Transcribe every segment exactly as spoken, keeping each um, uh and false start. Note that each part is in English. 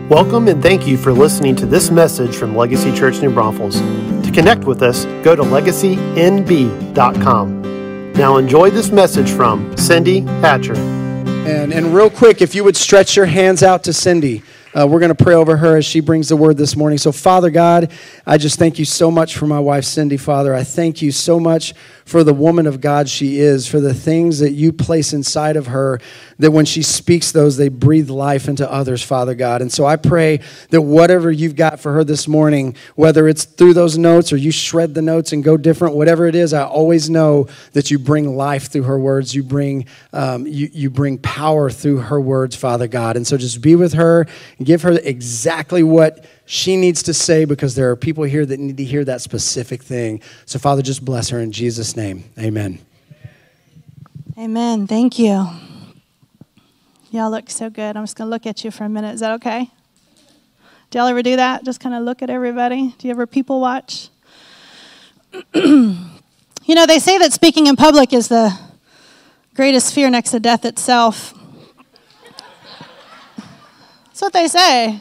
Welcome and thank you for listening to this message from Legacy Church New Braunfels. To connect with us, go to legacy n b dot com. Now enjoy this message from Cindy Hatcher. And, and real quick, if you would stretch your hands out to Cindy. Uh, we're going to pray over her as she brings the word this morning. So, Father God, I just thank you so much for my wife, Cindy, Father. I thank you so much for the woman of God she is, for the things that you place inside of her, that when she speaks those, they breathe life into others, Father God. And so I pray that whatever you've got for her this morning, whether it's through those notes or you shred the notes and go different, whatever it is, I always know that you bring life through her words. You bring um, you, you bring power through her words, Father God. And so just be with her. Give her exactly what she needs to say, because there are people here that need to hear that specific thing. So, Father, just bless her in Jesus' name. Amen. Amen. Thank you. Y'all look so good. I'm just going to look at you for a minute. Is that okay? Do y'all ever do that? Just kind of look at everybody? Do you ever people watch? You know, they say that speaking in public is the greatest fear next to death itself. That's what they say.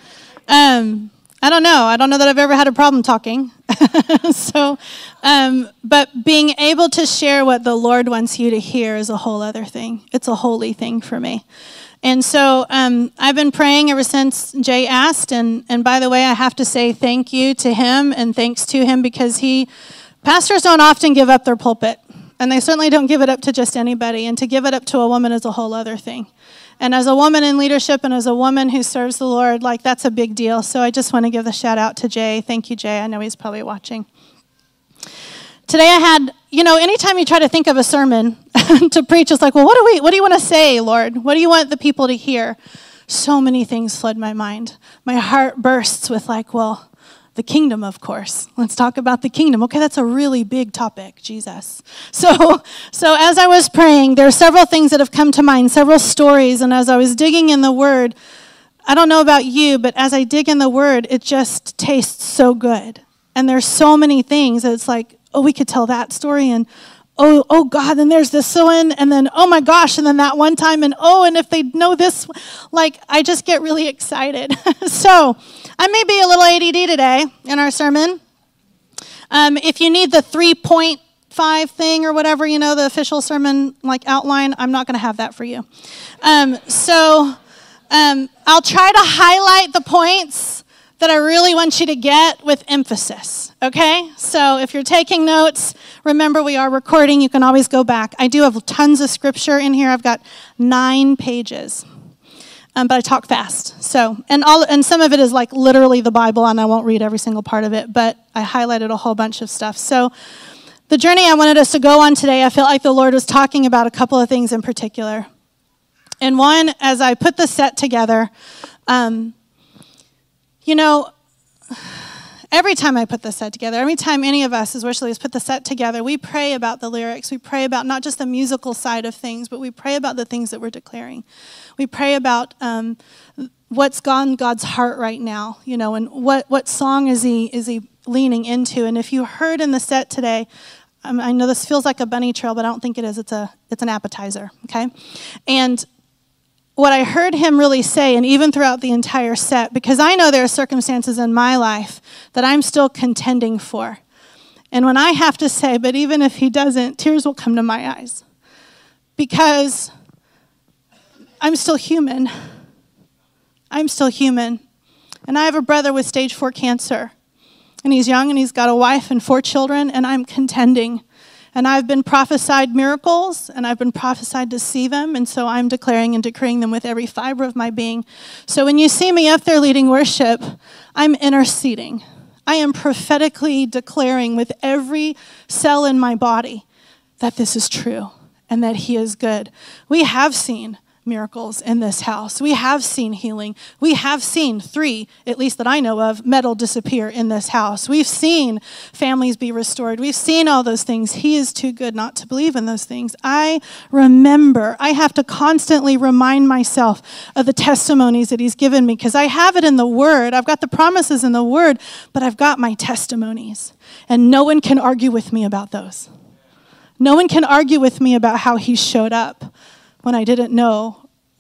Um, I don't know. I don't know that I've ever had a problem talking. so, um, but being able to share what the Lord wants you to hear is a whole other thing. It's a holy thing for me. And so um, I've been praying ever since Jay asked. And, and by the way, I have to say thank you to him and thanks to him, because he, pastors don't often give up their pulpit. And they certainly don't give it up to just anybody. And to give it up to a woman is a whole other thing. And as a woman in leadership and as a woman who serves the Lord, like, that's a big deal. So I just want to give the shout out to Jay. Thank you, Jay. I know he's probably watching. Today I had, you know, anytime you try to think of a sermon to preach, it's like, well, what do we, what do you want to say, Lord? What do you want the people to hear? So many things flood my mind. My heart bursts with like, well, the kingdom, of course. Let's talk about the kingdom. Okay, that's a really big topic, Jesus. So, so as I was praying, there are several things that have come to mind, several stories, and as I was digging in the Word, I don't know about you, but as I dig in the Word, it just tastes so good. And there's so many things that it's like, oh, we could tell that story, and oh, oh God, and there's this one, and then, oh my gosh, and then that one time, and oh, and if they know this, like, I just get really excited. So, I may be a little A D D today in our sermon. Um, if you need the three point five thing or whatever, you know, the official sermon, like, outline, I'm not going to have that for you. Um, so, um, I'll try to highlight the points that I really want you to get with emphasis, okay? So if you're taking notes, remember we are recording. You can always go back. I do have tons of scripture in here. I've got nine pages, um, but I talk fast. So, and all, and some of it is like literally the Bible, and I won't read every single part of it, but I highlighted a whole bunch of stuff. So the journey I wanted us to go on today, I felt like the Lord was talking about a couple of things in particular. And one, as I put the set together, um, you know, every time I put the set together, every time any of us as worship leaders put the set together, we pray about the lyrics. We pray about not just the musical side of things, but we pray about the things that we're declaring. We pray about um, what's on God's heart right now, you know, and what, what song is he is he leaning into. And if you heard in the set today, um, I know this feels like a bunny trail, but I don't think it is. It's a it's an appetizer, okay? And what I heard him really say, and even throughout the entire set, because I know there are circumstances in my life that I'm still contending for. And when I have to say, but even if he doesn't, tears will come to my eyes. Because I'm still human. I'm still human. And I have a brother with stage four cancer. And he's young and he's got a wife and four children, and I'm contending. And I've been prophesied miracles, and I've been prophesied to see them, and so I'm declaring and decreeing them with every fiber of my being. So when you see me up there leading worship, I'm interceding. I am prophetically declaring with every cell in my body that this is true and that he is good. We have seen miracles in this house. We have seen healing. We have seen three, at least that I know of, metal disappear in this house. We've seen families be restored. We've seen all those things. He is too good not to believe in those things. I remember, I have to constantly remind myself of the testimonies that he's given me, because I have it in the Word. I've got the promises in the Word, but I've got my testimonies, and no one can argue with me about those. No one can argue with me about how he showed up when I didn't know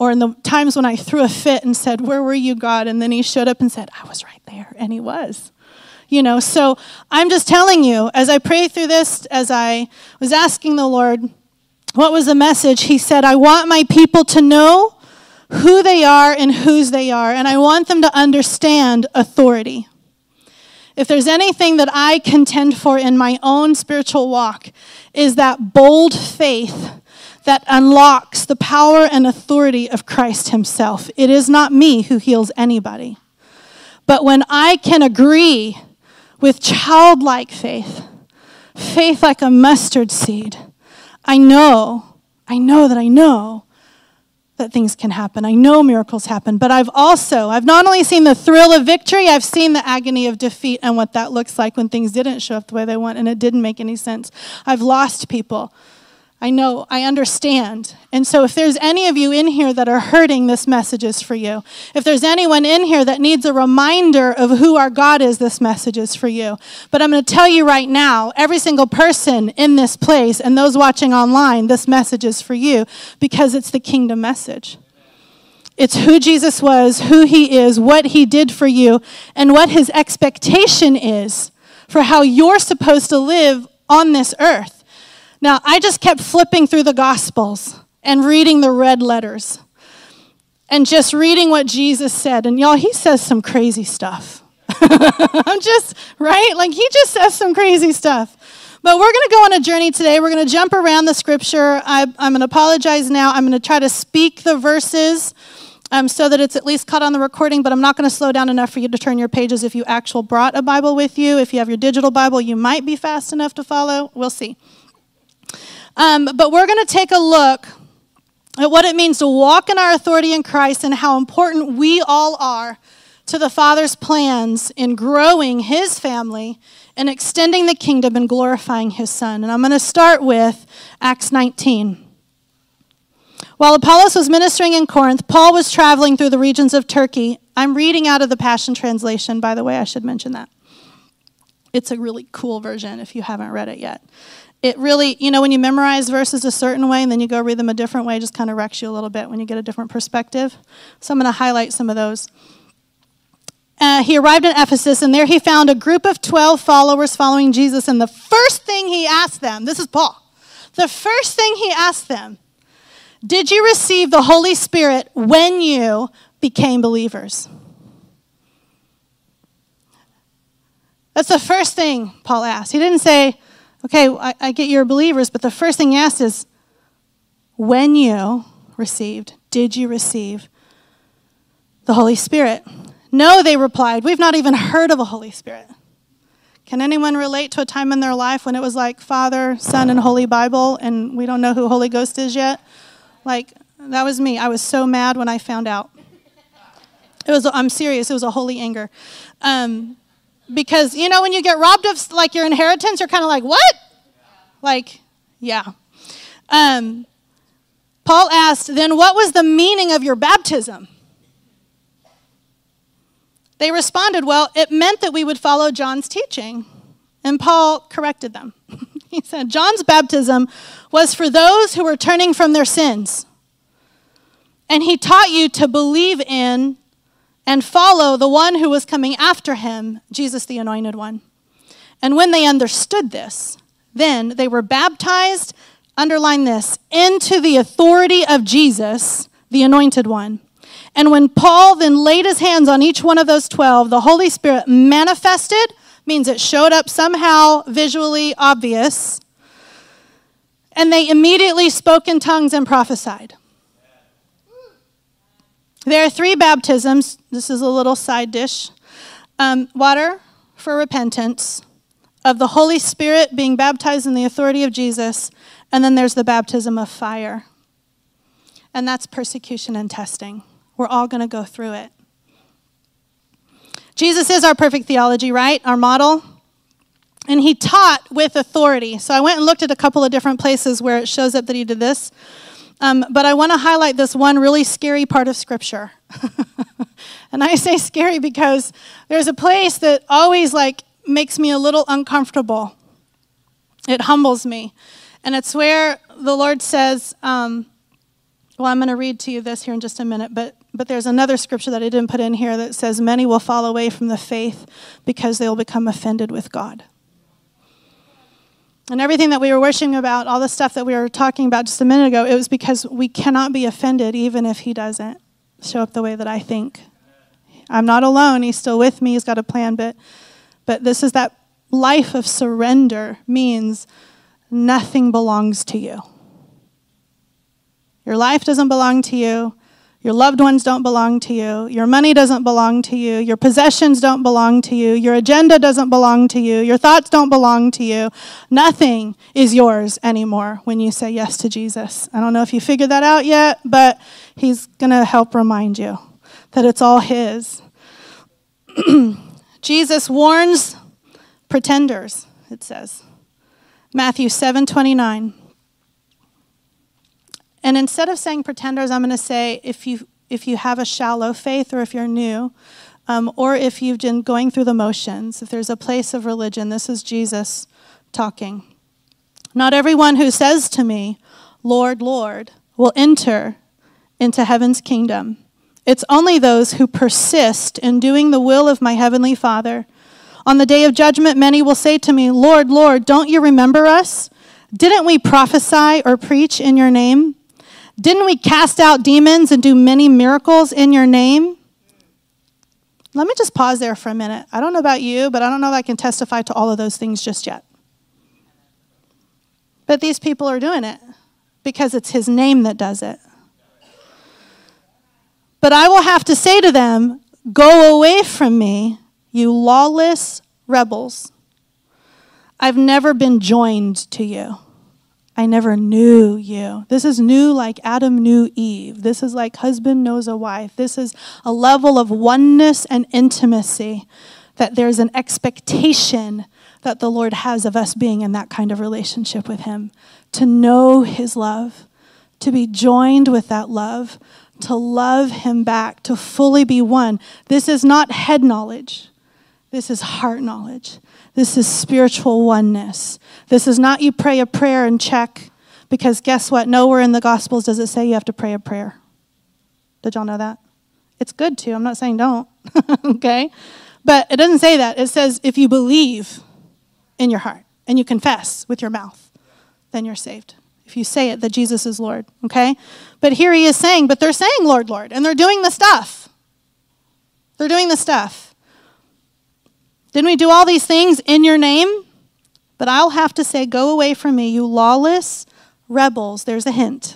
or in the times when I threw a fit and said, where were you, God? And then he showed up and said, I was right there, and he was. You know, so I'm just telling you, as I prayed through this, as I was asking the Lord, what was the message? He said, I want my people to know who they are and whose they are, and I want them to understand authority. If there's anything that I contend for in my own spiritual walk, is that bold faith that unlocks the power and authority of Christ himself. It is not me who heals anybody. But when I can agree with childlike faith, faith like a mustard seed, I know, I know that I know that things can happen. I know miracles happen, but I've also, I've not only seen the thrill of victory, I've seen the agony of defeat and what that looks like when things didn't show up the way they want and it didn't make any sense. I've lost people. I know, I understand. And so if there's any of you in here that are hurting, this message is for you. If there's anyone in here that needs a reminder of who our God is, this message is for you. But I'm going to tell you right now, every single person in this place and those watching online, this message is for you because it's the kingdom message. It's who Jesus was, who he is, what he did for you, and what his expectation is for how you're supposed to live on this earth. Now, I just kept flipping through the Gospels and reading the red letters and just reading what Jesus said. And y'all, he says some crazy stuff. I'm just, right? Like, he just says some crazy stuff. But we're going to go on a journey today. We're going to jump around the scripture. I, I'm going to apologize now. I'm going to try to speak the verses um, so that it's at least caught on the recording, but I'm not going to slow down enough for you to turn your pages if you actually brought a Bible with you. If you have your digital Bible, you might be fast enough to follow. We'll see. Um, but we're going to take a look at what it means to walk in our authority in Christ and how important we all are to the Father's plans in growing his family and extending the kingdom and glorifying his Son. And I'm going to start with Acts nineteen. While Apollos was ministering in Corinth, Paul was traveling through the regions of Turkey. I'm reading out of the Passion Translation, by the way, I should mention that. It's a really cool version if you haven't read it yet. It really, you know, when you memorize verses a certain way and then you go read them a different way, it just kind of wrecks you a little bit when you get a different perspective. So I'm going to highlight some of those. Uh, he arrived in Ephesus, and there he found a group of twelve followers following Jesus. And the first thing he asked them, this is Paul, the first thing he asked them, did you receive the Holy Spirit when you became believers? That's the first thing Paul asked. He didn't say, okay, I, I get you're believers, but the first thing he asked is, when you received, did you receive the Holy Spirit? No, they replied, we've not even heard of a Holy Spirit. Can anyone relate to a time in their life when it was like Father, Son, and Holy Bible, and we don't know who Holy Ghost is yet? Like, that was me. I was so mad when I found out. It was, I'm serious, it was a holy anger. Um, Because, you know, when you get robbed of, like, your inheritance, you're kind of like, what? Like, yeah. Um, Paul asked, then what was the meaning of your baptism? They responded, well, it meant that we would follow John's teaching. And Paul corrected them. He said, John's baptism was for those who were turning from their sins. And he taught you to believe in and follow the one who was coming after him, Jesus the Anointed One. And when they understood this, then they were baptized, underline this, into the authority of Jesus, the Anointed One. And when Paul then laid his hands on each one of those twelve, the Holy Spirit manifested, means it showed up somehow visually obvious, and they immediately spoke in tongues and prophesied. There are three baptisms. This is a little side dish. Um, water for repentance, of the Holy Spirit being baptized in the authority of Jesus, and then there's the baptism of fire. And that's persecution and testing. We're all going to go through it. Jesus is our perfect theology, right? Our model. And he taught with authority. So I went and looked at a couple of different places where it shows up that he did this. Um, but I want to highlight this one really scary part of Scripture. And I say scary because there's a place that always like makes me a little uncomfortable. It humbles me. And it's where the Lord says, um, Well, I'm going to read to you this here in just a minute, but but there's another scripture that I didn't put in here that says, many will fall away from the faith because they will become offended with God. And everything that we were worshiping about, all the stuff that we were talking about just a minute ago, it was because we cannot be offended even if he doesn't show up the way that I think. I'm not alone. He's still with me. He's got a plan, but but this is that life of surrender means nothing belongs to you. Your life doesn't belong to you. Your loved ones don't belong to you. Your money doesn't belong to you. Your possessions don't belong to you. Your agenda doesn't belong to you. Your thoughts don't belong to you. Nothing is yours anymore when you say yes to Jesus. I don't know if you figured that out yet, but he's going to help remind you that it's all his. Jesus warns pretenders, it says. Matthew seven twenty-nine. And instead of saying pretenders, I'm going to say if you if you have a shallow faith, or if you're new, um, or if you've been going through the motions, if there's a place of religion, this is Jesus talking. Not everyone who says to me, Lord, Lord, will enter into heaven's kingdom. It's only those who persist in doing the will of my heavenly Father. On the day of judgment, many will say to me, Lord, Lord, don't you remember us? Didn't we prophesy or preach in your name? Didn't we cast out demons and do many miracles in your name? Let me just pause there for a minute. I don't know about you, but I don't know if I can testify to all of those things just yet. But these people are doing it because it's his name that does it. But I will have to say to them, go away from me, you lawless rebels. I've never been joined to you. I never knew you. This is new like Adam knew Eve. This is like husband knows a wife. This is a level of oneness and intimacy that there's an expectation that the Lord has of us being in that kind of relationship with him. To know his love, to be joined with that love, to love him back, to fully be one. This is not head knowledge. This is heart knowledge. This is spiritual oneness. This is not you pray a prayer and check, because guess what? Nowhere in the Gospels does it say you have to pray a prayer. Did y'all know that? It's good to. I'm not saying don't. Okay? But it doesn't say that. It says if you believe in your heart and you confess with your mouth, then you're saved. If you say it, that Jesus is Lord. Okay? But here he is saying, but they're saying Lord, Lord, and they're doing the stuff. They're doing the stuff. Didn't we do all these things in your name? But I'll have to say, go away from me, you lawless rebels. There's a hint.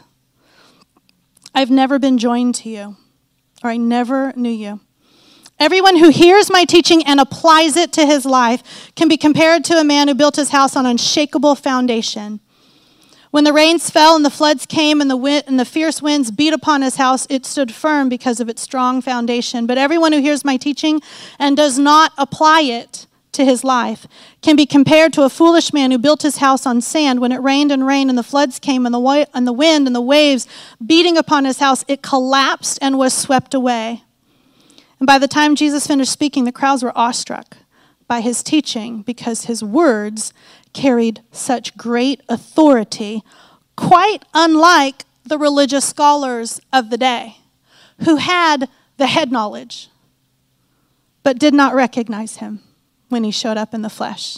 I've never been joined to you, or I never knew you. Everyone who hears my teaching and applies it to his life can be compared to a man who built his house on unshakable foundation. When the rains fell and the floods came and the wind, and the fierce winds beat upon his house, it stood firm because of its strong foundation. But everyone who hears my teaching and does not apply it to his life can be compared to a foolish man who built his house on sand. When it rained and rained and the floods came and the, wa- and the wind and the waves beating upon his house, it collapsed and was swept away. And by the time Jesus finished speaking, the crowds were awestruck by his teaching because his words carried such great authority, quite unlike the religious scholars of the day who had the head knowledge but did not recognize him when he showed up in the flesh.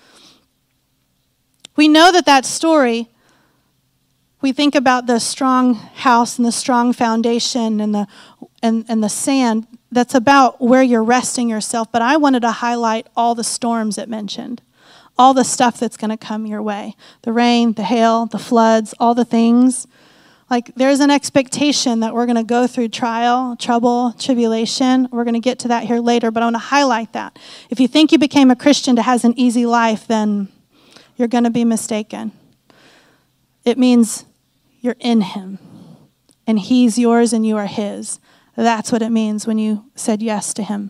We know that that story, we think about the strong house and the strong foundation and the and, and the sand. That's about where you're resting yourself, but I wanted to highlight all the storms it mentioned. All the stuff that's going to come your way. The rain, the hail, the floods, all the things. Like there's an expectation that we're going to go through trial, trouble, tribulation. We're going to get to that here later, but I want to highlight that. If you think you became a Christian that has an easy life, then you're going to be mistaken. It means you're in him, and he's yours and you are his. That's what it means when you said yes to him.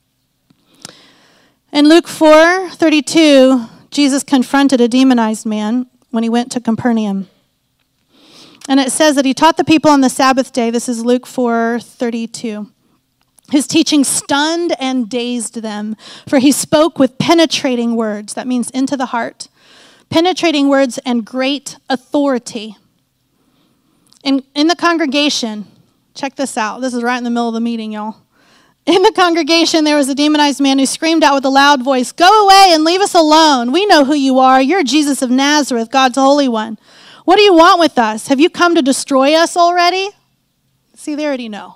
In Luke four thirty-two, Jesus confronted a demonized man when he went to Capernaum. And it says that he taught the people on the Sabbath day. This is Luke four thirty-two. His teaching stunned and dazed them, for he spoke with penetrating words. That means into the heart. Penetrating words and great authority. In, in the congregation, check this out. This is right in the middle of the meeting, y'all. In the congregation, there was a demonized man who screamed out with a loud voice, "Go away and leave us alone. We know who you are. You're Jesus of Nazareth, God's Holy One. What do you want with us? Have you come to destroy us already?" See, they already know.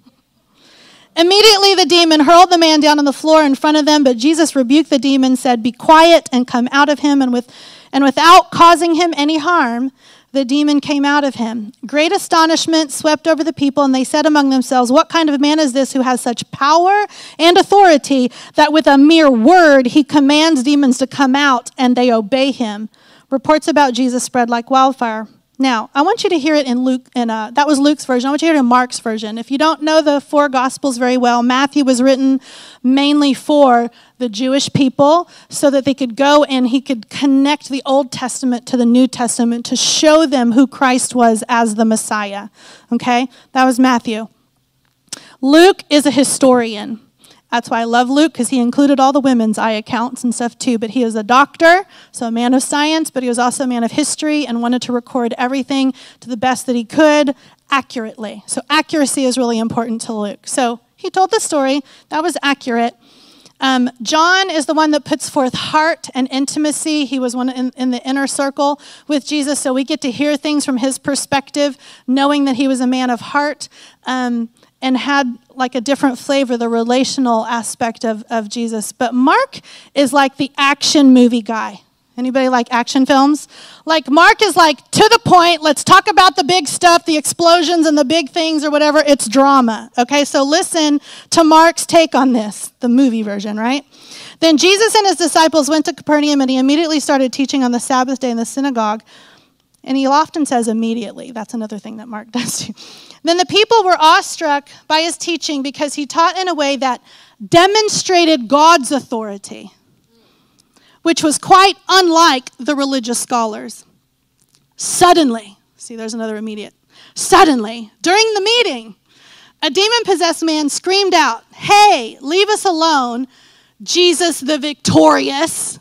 Immediately the demon hurled the man down on the floor in front of them, but Jesus rebuked the demon, said, "Be quiet and come out of him," and with and without causing him any harm, the demon came out of him. Great astonishment swept over the people, and they said among themselves, "What kind of man is this who has such power and authority that with a mere word he commands demons to come out and they obey him?" Reports about Jesus spread like wildfire. Now, I want you to hear it in Luke, and uh, that was Luke's version. I want you to hear it in Mark's version. If you don't know the four Gospels very well, Matthew was written mainly for the Jewish people so that they could go and he could connect the Old Testament to the New Testament to show them who Christ was as the Messiah. Okay? That was Matthew. Luke is a historian. That's why I love Luke, because he included all the women's eye accounts and stuff too. But he is a doctor, so a man of science, but he was also a man of history and wanted to record everything to the best that he could accurately. So accuracy is really important to Luke. So he told the story. That was accurate. Um, John is the one that puts forth heart and intimacy. He was one in, in the inner circle with Jesus, so we get to hear things from his perspective, knowing that he was a man of heart. Um, and had like a different flavor, the relational aspect of, of Jesus. But Mark is like the action movie guy. Anybody like action films? Like Mark is like, to the point, let's talk about the big stuff, the explosions and the big things or whatever. It's drama. Okay, so listen to Mark's take on this, the movie version, right? Then Jesus and his disciples went to Capernaum, and he immediately started teaching on the Sabbath day in the synagogue. And he often says immediately. That's another thing that Mark does too. Then the people were awestruck by his teaching because he taught in a way that demonstrated God's authority, which was quite unlike the religious scholars. Suddenly, see, there's another immediate. Suddenly, during the meeting, a demon-possessed man screamed out, "Hey, leave us alone, Jesus the victorious.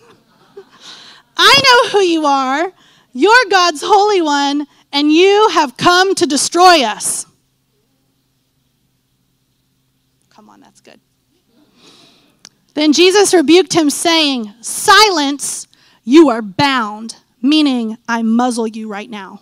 I know who you are. You're God's Holy One, and you have come to destroy us." Come on, that's good. Then Jesus rebuked him, saying, "Silence, you are bound," meaning I muzzle you right now.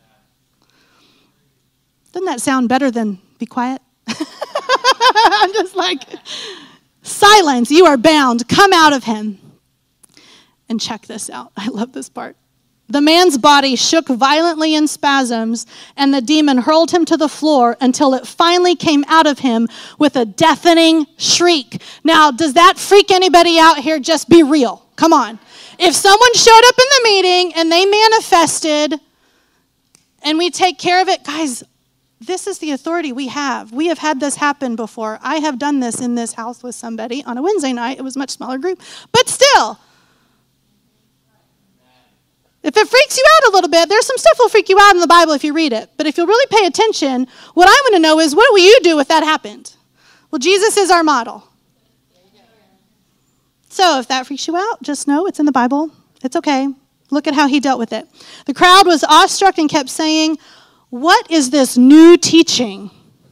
Doesn't that sound better than be quiet? I'm just like, silence, you are bound, come out of him. And check this out. I love this part. The man's body shook violently in spasms, and the demon hurled him to the floor until it finally came out of him with a deafening shriek. Now, does that freak anybody out here? Just be real. Come on. If someone showed up in the meeting and they manifested and we take care of it, guys, this is the authority we have. We have had this happen before. I have done this in this house with somebody on a Wednesday night. It was a much smaller group, but still. If it freaks you out a little bit, there's some stuff that will freak you out in the Bible if you read it. But if you'll really pay attention, what I want to know is, what will you do if that happened? Well, Jesus is our model. So if that freaks you out, just know it's in the Bible. It's okay. Look at how he dealt with it. The crowd was awestruck and kept saying, "What is this new teaching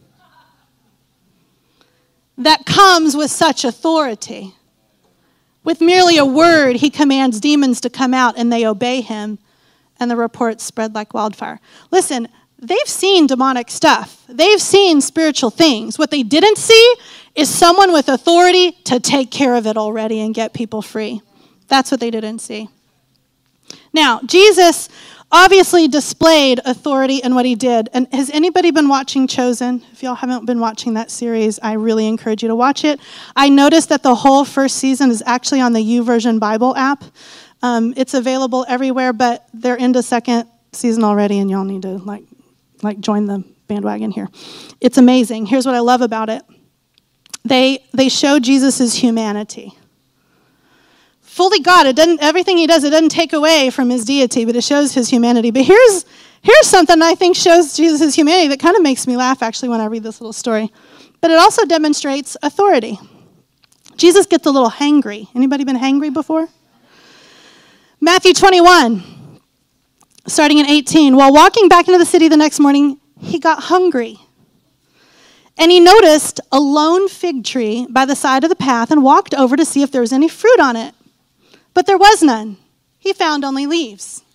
that comes with such authority? With merely a word, he commands demons to come out, and they obey him." And the reports spread like wildfire. Listen, they've seen demonic stuff. They've seen spiritual things. What they didn't see is someone with authority to take care of it already and get people free. That's what they didn't see. Now, Jesus obviously displayed authority in what he did. And has anybody been watching Chosen? If y'all haven't been watching that series, I really encourage you to watch it. I noticed that the whole first season is actually on the YouVersion Bible app. Um, it's available everywhere, but they're into second season already, and y'all need to like, like join the bandwagon here. It's amazing. Here's what I love about it. They they show Jesus' humanity. Fully God, it doesn't, everything he does, it doesn't take away from his deity, but it shows his humanity. But here's here's something I think shows Jesus' humanity that kind of makes me laugh, actually, when I read this little story. But it also demonstrates authority. Jesus gets a little hangry. Anybody been hangry before? Matthew twenty-one. starting in eighteen. While walking back into the city the next morning, he got hungry. And he noticed a lone fig tree by the side of the path and walked over to see if there was any fruit on it. But there was none. He found only leaves.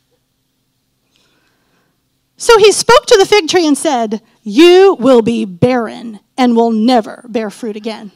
So he spoke to the fig tree and said, "You will be barren and will never bear fruit again."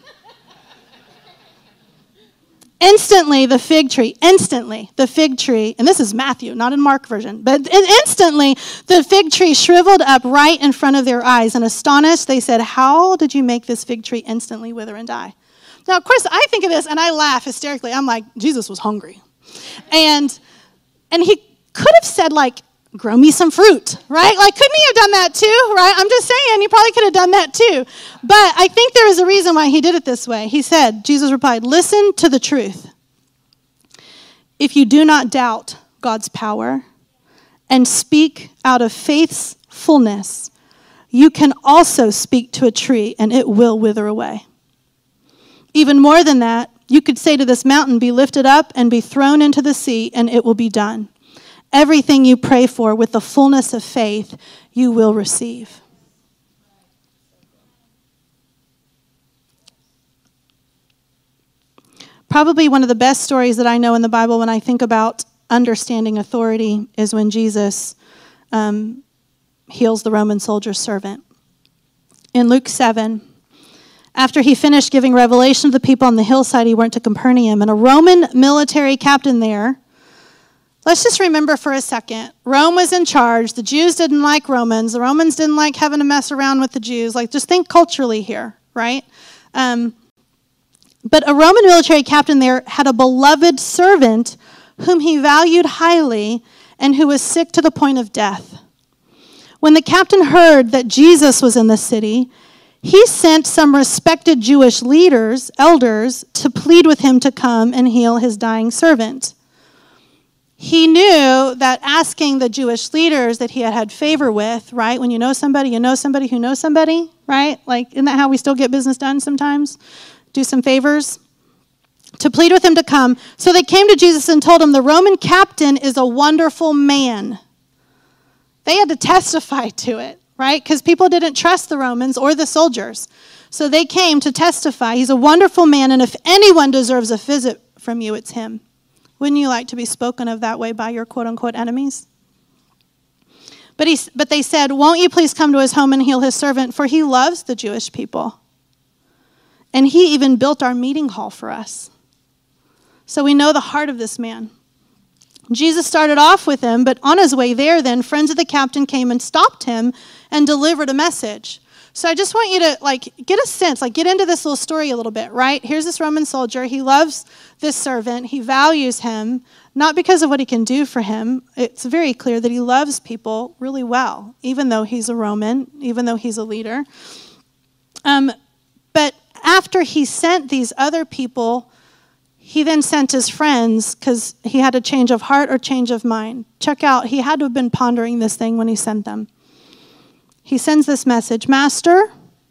Instantly, the fig tree, instantly, the fig tree, and this is Matthew, not in Mark version, but instantly, the fig tree shriveled up right in front of their eyes, and astonished, they said, "How did you make this fig tree instantly wither and die?" Now, of course, I think of this, and I laugh hysterically. I'm like, Jesus was hungry. And, and he could have said, like, "Grow me some fruit," right? Like, couldn't he have done that too, right? I'm just saying, he probably could have done that too. But I think there is a reason why he did it this way. He said, Jesus replied, "Listen to the truth. If you do not doubt God's power and speak out of faith's fullness, you can also speak to a tree and it will wither away. Even more than that, you could say to this mountain, 'Be lifted up and be thrown into the sea,' and it will be done. Everything you pray for with the fullness of faith, you will receive." Probably one of the best stories that I know in the Bible when I think about understanding authority is when Jesus um, heals the Roman soldier's servant. In Luke seven, after he finished giving revelation to the people on the hillside, he went to Capernaum, and a Roman military captain there. Let's just remember for a second, Rome was in charge. The Jews didn't like Romans. The Romans didn't like having to mess around with the Jews. Like, just think culturally here, right? Um, but a Roman military captain there had a beloved servant whom he valued highly and who was sick to the point of death. When the captain heard that Jesus was in the city, he sent some respected Jewish leaders, elders, to plead with him to come and heal his dying servant. He knew that asking the Jewish leaders that he had had favor with, right? When you know somebody, you know somebody who knows somebody, right? Like, isn't that how we still get business done sometimes? Do some favors. To plead with him to come. So they came to Jesus and told him, "The Roman captain is a wonderful man." They had to testify to it, right? Because people didn't trust the Romans or the soldiers. So they came to testify. He's a wonderful man, and if anyone deserves a visit from you, it's him. Wouldn't you like to be spoken of that way by your quote-unquote enemies? But he, but they said, "Won't you please come to his home and heal his servant? For he loves the Jewish people. And he even built our meeting hall for us." So we know the heart of this man. Jesus started off with him, but on his way there then, friends of the captain came and stopped him and delivered a message. So I just want you to like get a sense, like get into this little story a little bit, right? Here's this Roman soldier. He loves this servant. He values him, not because of what he can do for him. It's very clear that he loves people really well, even though he's a Roman, even though he's a leader. Um, but after he sent these other people, he then sent his friends because he had a change of heart or change of mind. Check out, he had to have been pondering this thing when he sent them. He sends this message, "Master,"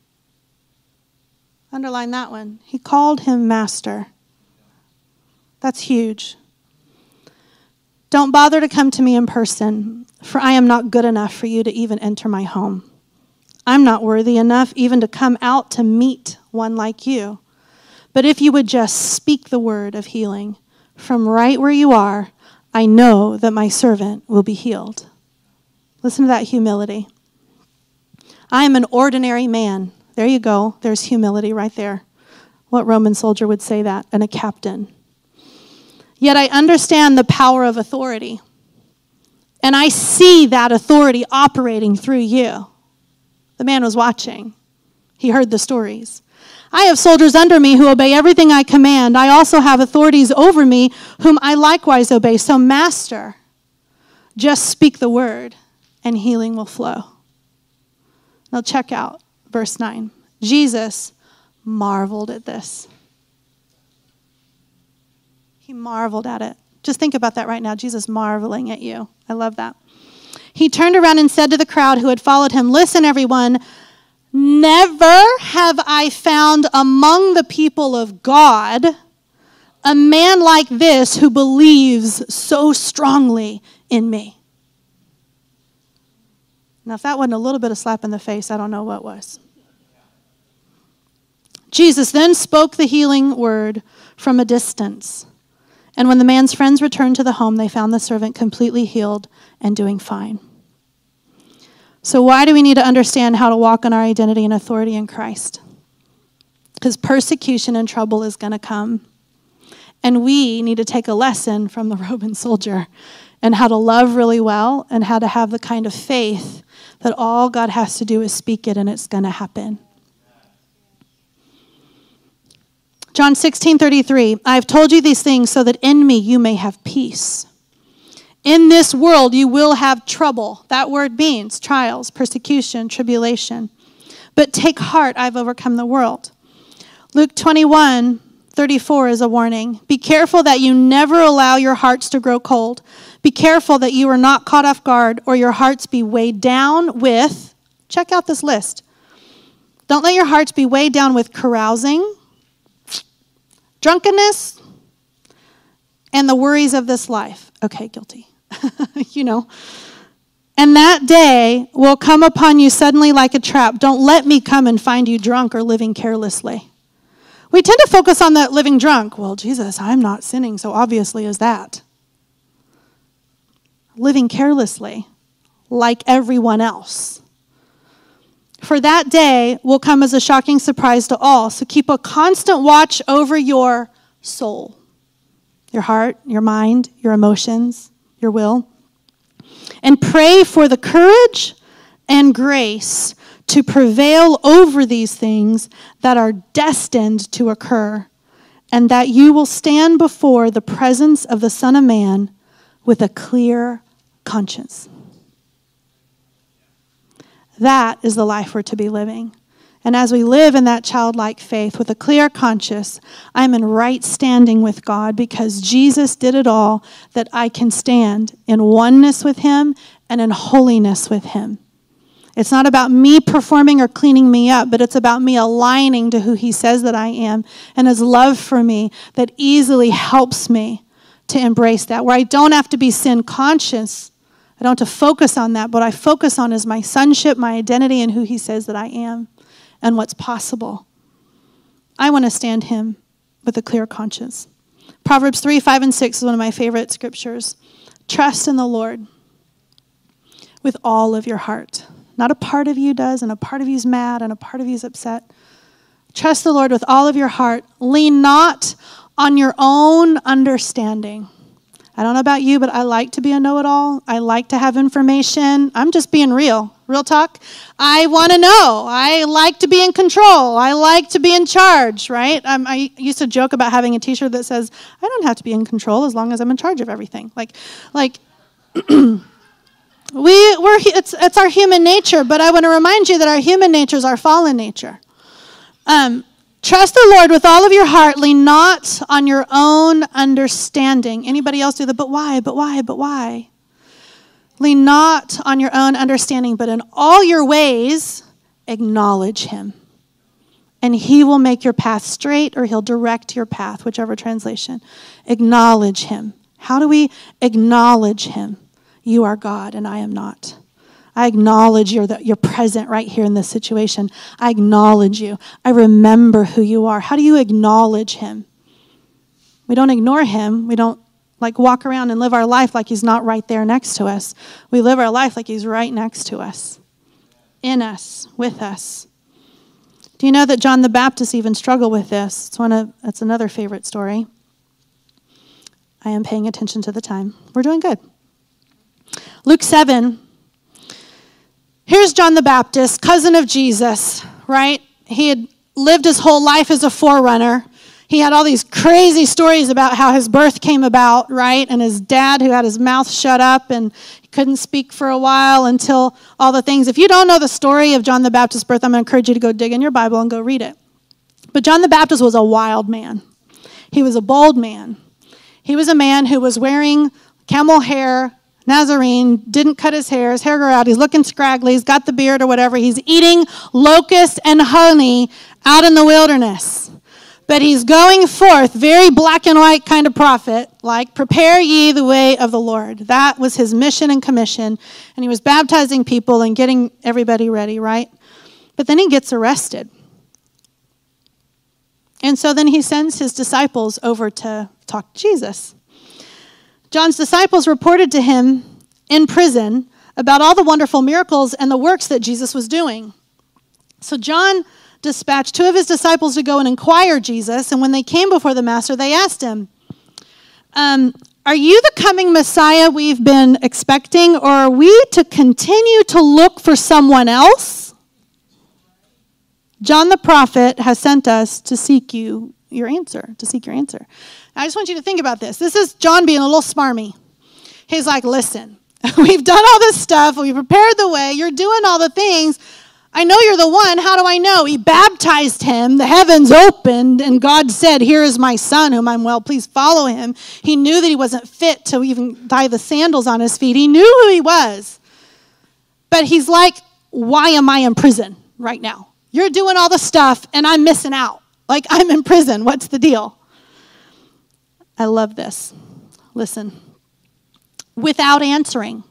underline that one. He called him Master. That's huge. "Don't bother to come to me in person, for I am not good enough for you to even enter my home. I'm not worthy enough even to come out to meet one like you. But if you would just speak the word of healing from right where you are, I know that my servant will be healed." Listen to that humility. I am an ordinary man. There you go. There's humility right there. What Roman soldier would say that? And a captain. "Yet I understand the power of authority. And I see that authority operating through you." The man was watching. He heard the stories. "I have soldiers under me who obey everything I command. I also have authorities over me whom I likewise obey. So, Master, just speak the word and healing will flow." Now check out verse nine. Jesus marveled at this. He marveled at it. Just think about that right now. Jesus marveling at you. I love that. He turned around and said to the crowd who had followed him, "Listen, everyone, never have I found among the people of God a man like this who believes so strongly in me." Now, if that wasn't a little bit of slap in the face, I don't know what was. Jesus then spoke the healing word from a distance. And when the man's friends returned to the home, they found the servant completely healed and doing fine. So why do we need to understand how to walk in our identity and authority in Christ? Because persecution and trouble is going to come. And we need to take a lesson from the Roman soldier and how to love really well and how to have the kind of faith that all God has to do is speak it and it's going to happen. John sixteen thirty-three, I have told you these things so that in me you may have peace. In this world you will have trouble. That word means trials, persecution, tribulation. But take heart, I've overcome the world. Luke twenty-one thirty-four is a warning. Be careful that you never allow your hearts to grow cold. Be careful that you are not caught off guard or your hearts be weighed down with, check out this list. Don't let your hearts be weighed down with carousing, drunkenness, and the worries of this life. Okay, guilty. You know. And that day will come upon you suddenly like a trap. Don't let me come and find you drunk or living carelessly. We tend to focus on that living drunk. Well, Jesus, I'm not sinning, so obviously is that. Living carelessly, like everyone else. For that day will come as a shocking surprise to all. So keep a constant watch over your soul, your heart, your mind, your emotions, your will. And pray for the courage and grace to prevail over these things that are destined to occur, and that you will stand before the presence of the Son of Man with a clear conscience. That is the life we're to be living. And as we live in that childlike faith with a clear conscience, I'm in right standing with God because Jesus did it all that I can stand in oneness with him and in holiness with him. It's not about me performing or cleaning me up, but it's about me aligning to who he says that I am and his love for me that easily helps me to embrace that, where I don't have to be sin conscious. I don't have to focus on that. What I focus on is my sonship, my identity, and who he says that I am and what's possible. I want to stand him with a clear conscience. Proverbs three, five, and six is one of my favorite scriptures. Trust in the Lord with all of your heart. Not a part of you does, and a part of you is mad, and a part of you is upset. Trust the Lord with all of your heart. Lean not on your own understanding. I don't know about you, but I like to be a know-it-all. I like to have information. I'm just being real. Real talk. I want to know. I like to be in control. I like to be in charge, right? Um, I used to joke about having a t-shirt that says, I don't have to be in control as long as I'm in charge of everything. Like, like we, we're, it's, it's our human nature, but I want to remind you that our human nature is our fallen nature. Um, Trust the Lord with all of your heart. Lean not on your own understanding. Anybody else do that? But why? But why? But why? Lean not on your own understanding, but in all your ways, acknowledge him. And he will make your path straight, or he'll direct your path, whichever translation. Acknowledge him. How do we acknowledge him? You are God, and I am not. I acknowledge you're, the, you're present right here in this situation. I acknowledge you. I remember who you are. How do you acknowledge him? We don't ignore him. We don't like walk around and live our life like he's not right there next to us. We live our life like he's right next to us, in us, with us. Do you know that John the Baptist even struggled with this? It's one of it's another favorite story. I am paying attention to the time. We're doing good. Luke seven. Here's John the Baptist, cousin of Jesus, right? He had lived his whole life as a forerunner. He had all these crazy stories about how his birth came about, right? And his dad who had his mouth shut up and he couldn't speak for a while until all the things. If you don't know the story of John the Baptist's birth, I'm going to encourage you to go dig in your Bible and go read it. But John the Baptist was a wild man. He was a bold man. He was a man who was wearing camel hair, Nazarene, didn't cut his hair, his hair grew out, he's looking scraggly, he's got the beard or whatever, he's eating locusts and honey out in the wilderness. But he's going forth, very black and white kind of prophet, like, prepare ye the way of the Lord. That was his mission and commission. And he was baptizing people and getting everybody ready, right? But then he gets arrested. And so then he sends his disciples over to talk to Jesus. John's disciples reported to him in prison about all the wonderful miracles and the works that Jesus was doing. So John dispatched two of his disciples to go and inquire Jesus, and when they came before the master, they asked him, um, are you the coming Messiah we've been expecting, or are we to continue to look for someone else? John the prophet has sent us to seek you, your answer, to seek your answer. I just want you to think about this. This is John being a little smarmy. He's like, listen, we've done all this stuff. We prepared the way. You're doing all the things. I know you're the one. How do I know? He baptized him. The heavens opened, and God said, here is my son whom I'm well. Please follow him. He knew that he wasn't fit to even tie the sandals on his feet. He knew who he was. But he's like, why am I in prison right now? You're doing all the stuff, and I'm missing out. Like, I'm in prison. What's the deal? I love this. Listen. Without answering,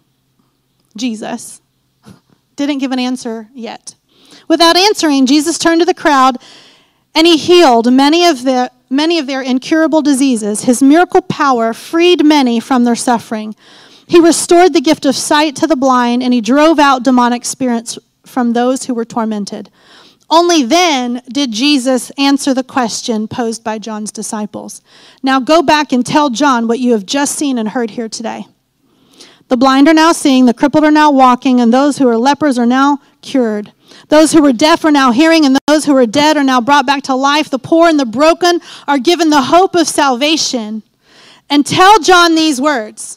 Jesus didn't give an answer yet. Without answering, Jesus turned to the crowd and he healed many of the many of their incurable diseases. His miracle power freed many from their suffering. He restored the gift of sight to the blind, and he drove out demonic spirits from those who were tormented. Only then did Jesus answer the question posed by John's disciples. Now go back and tell John what you have just seen and heard here today. The blind are now seeing, the crippled are now walking, and those who are lepers are now cured. Those who were deaf are now hearing, and those who were dead are now brought back to life. The poor and the broken are given the hope of salvation. And tell John these words.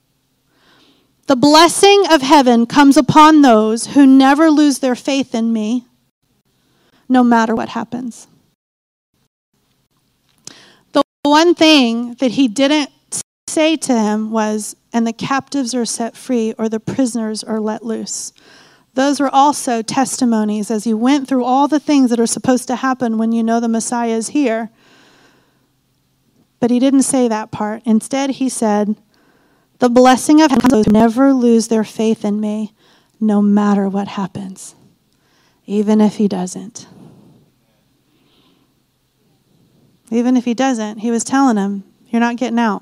The blessing of heaven comes upon those who never lose their faith in me, no matter what happens. The one thing that he didn't say to him was, and the captives are set free, or the prisoners are let loose. Those were also testimonies as you went through all the things that are supposed to happen when you know the Messiah is here. But he didn't say that part. Instead, he said, the blessing of heaven, those who never lose their faith in me, no matter what happens, even if he doesn't. Even if he doesn't, he was telling him, you're not getting out.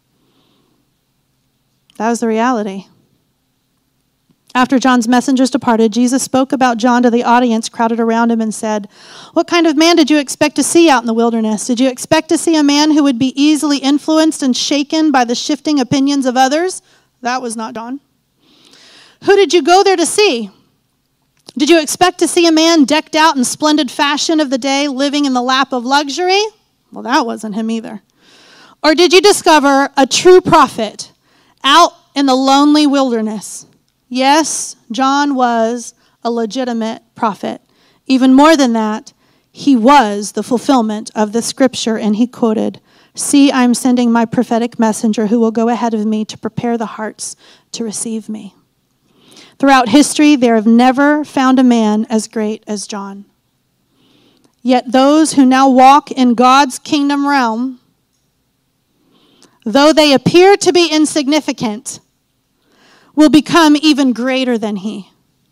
That was the reality. After John's messengers departed, Jesus spoke about John to the audience crowded around him and said, what kind of man did you expect to see out in the wilderness? Did you expect to see a man who would be easily influenced and shaken by the shifting opinions of others? That was not John. Who did you go there to see? Did you expect to see a man decked out in splendid fashion of the day, living in the lap of luxury? Well, that wasn't him either. Or did you discover a true prophet out in the lonely wilderness? Yes, John was a legitimate prophet. Even more than that, he was the fulfillment of the scripture, and he quoted, see, I'm sending my prophetic messenger who will go ahead of me to prepare the hearts to receive me. Throughout history, they have never found a man as great as John. Yet those who now walk in God's kingdom realm, though they appear to be insignificant, will become even greater than he.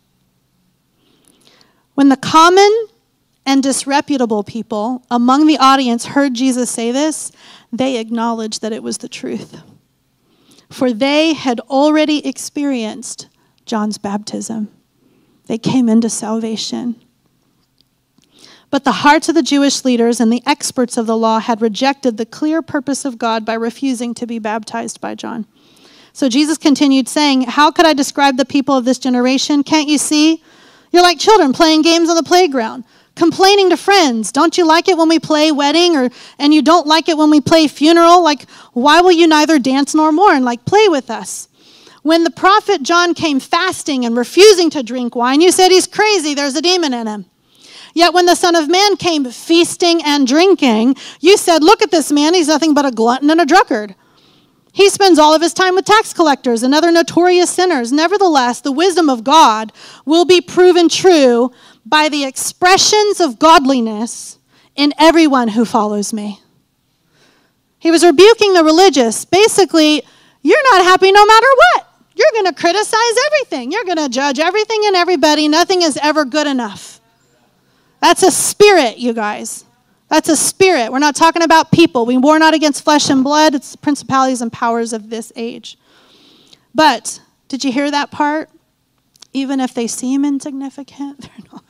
When the common and disreputable people among the audience heard Jesus say this, they acknowledged that it was the truth. For they had already experienced John's baptism. They came into salvation. But the hearts of the Jewish leaders and the experts of the law had rejected the clear purpose of God by refusing to be baptized by John. So Jesus continued saying, how could I describe the people of this generation? Can't you see? You're like children playing games on the playground, complaining to friends. Don't you like it when we play wedding, or and you don't like it when we play funeral? Like, why will you neither dance nor mourn? Like, play with us. When the prophet John came fasting and refusing to drink wine, you said he's crazy, there's a demon in him. Yet when the Son of Man came feasting and drinking, you said, look at this man, he's nothing but a glutton and a drunkard. He spends all of his time with tax collectors and other notorious sinners. Nevertheless, the wisdom of God will be proven true by the expressions of godliness in everyone who follows me. He was rebuking the religious. Basically, you're not happy no matter what. You're going to criticize everything. You're going to judge everything and everybody. Nothing is ever good enough. That's a spirit, you guys. That's a spirit. We're not talking about people. We war not against flesh and blood. It's the principalities and powers of this age. But did you hear that part? Even if they seem insignificant, they're not.